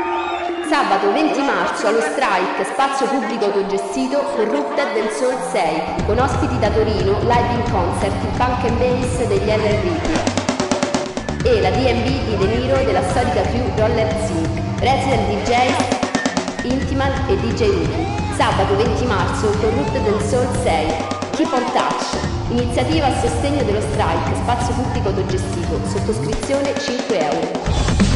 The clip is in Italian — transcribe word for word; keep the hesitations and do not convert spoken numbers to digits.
Sabato venti marzo allo Strike, spazio pubblico autogestito, Corrupted del Soul sei, con ospiti da Torino, live in concert, il punk and bass degli L R e la D and B di De Niro della storica crew Roller Zinc, resident D J Intimal e D J Uki. Sabato venti marzo, Corrupted del Soul sei, Keep on Touch, iniziativa a sostegno dello Strike, spazio pubblico autogestito, sottoscrizione cinque euro.